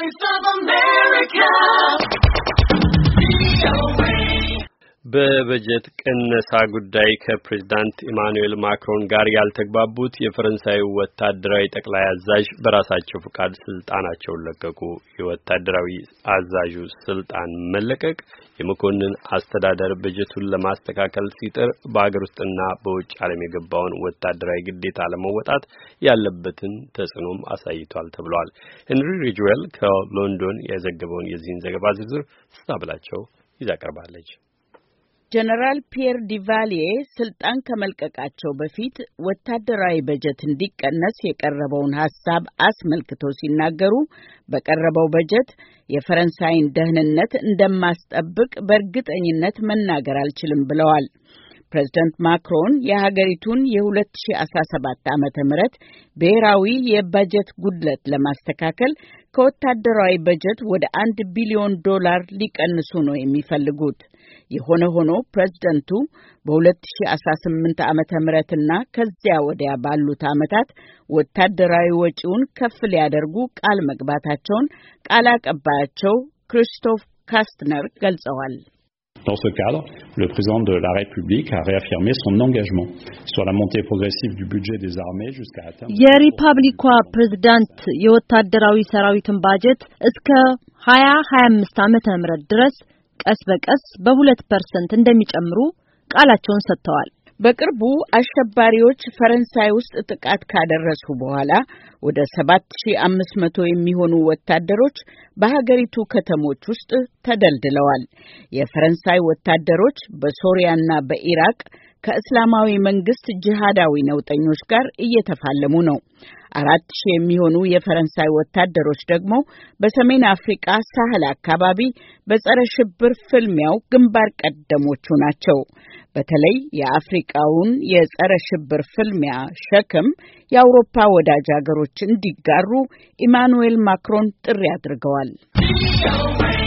Voice of America. በበጀት ቅነሳ ጉዳይ ከፕሬዝዳንት ኢማኑኤል ማክሮን ጋር ያልተግባቡት የፈረንሳዩ ወታደራዊ ጠቅላይ አዛዥ በራሳቸው ፍቃድ ስልጣናቸውን ለቀቁ። የወታደራዊ አዛዡ ስልጣን መለቀቅ የመኮንን አስተዳደር በጀቱን ለማስተካከል ሲጥር በአገር ውስጥና በውጭ ዓለም የገባውን ወታደራዊ ግዴታ ለመወጣት ያለበትን ተጽዕኖም አሳይቷል ተብሏል። ሄንሪ ሪጅዌል ከሎንዶን የዘገበውን የዚህን ዘገባ ዝርዝር ስታብላቸው ይዛ ቀርባለች። ጀነራል ፒየር ዲቫሊዬ ስልጣን ከመልቀቃቸው በፊት ወታደራዊ በጀት እንዲቀነስ የቀረበውን ሐሳብ አስመልክተው ሲናገሩ በቀረበው በጀት የፈረንሳይን ደህንነት እንደማስጠብቅ በእርግጠኝነት መናገር አልችልም ብለዋል። ፕሬዝዳንት ማክሮን የሀገሪቱን የ2017 ዓመተ ምህረት ብሔራዊ የበጀት ጉድለት ለማስተካከል ከወታደራዊ በጀት ወደ $1 ቢሊዮን ሊቀንሱ ነው የሚፈልጉት። የሆነ ሆኖ ፕሬዝዳንቱ በ2018 ዓመተ ምህረትና ከዚያ ወዲያ ባሉት ዓመታት ወታደራዊ ወጪውን ከፍ ሊያደርጉ ቃል መግባታቸውን ቃል አቀባያቸው ክሪስቶፍ ካስትነር ገልጸዋል። Dans ce cadre, le président de la République a réaffirmé son engagement sur la montée progressive du budget des armées jusqu'à atteindre የሪፐብሊኳ ፕሬዝዳንት የወታደራዊ ሰራዊትን ባጀት እስከ 2025 ዓመተ ምህረት ድረስ ቀስ በቀስ በ2% እንደሚጨምሩ ቃላቸውን ሰጥተዋል። በቅርቡ አሸባሪዎች ፈረንሳይ ውስጥ ጥቃት ካደረሱ በኋላ ወደ 7500 የሚሆኑ ወታደሮች በሀገሪቱ ከተሞች ውስጥ ተደልድለዋል። የፈረንሳይ ወታደሮች በሶሪያና በኢራቅ ከእስላማዊ መንግስት ጂሃዳዊ ነውጠኞች ጋር እየተፋለሙ ነው። 4000 የሚሆኑ የፈረንሳይ ወታደሮች ደግሞ በሰሜን አፍሪካ ሳህል አካባቢ በጸረ ሽብር ፍልሚያው ግንባር ቀደሞቹ ናቸው። በተለይ የአፍሪካውን የጸረ ሽብር ፍልሚያ ሸክም የአውሮፓ ወዳጅ ሀገሮች እንዲጋሩ ኢማኑኤል ማክሮን ጥሪ አድርገዋል።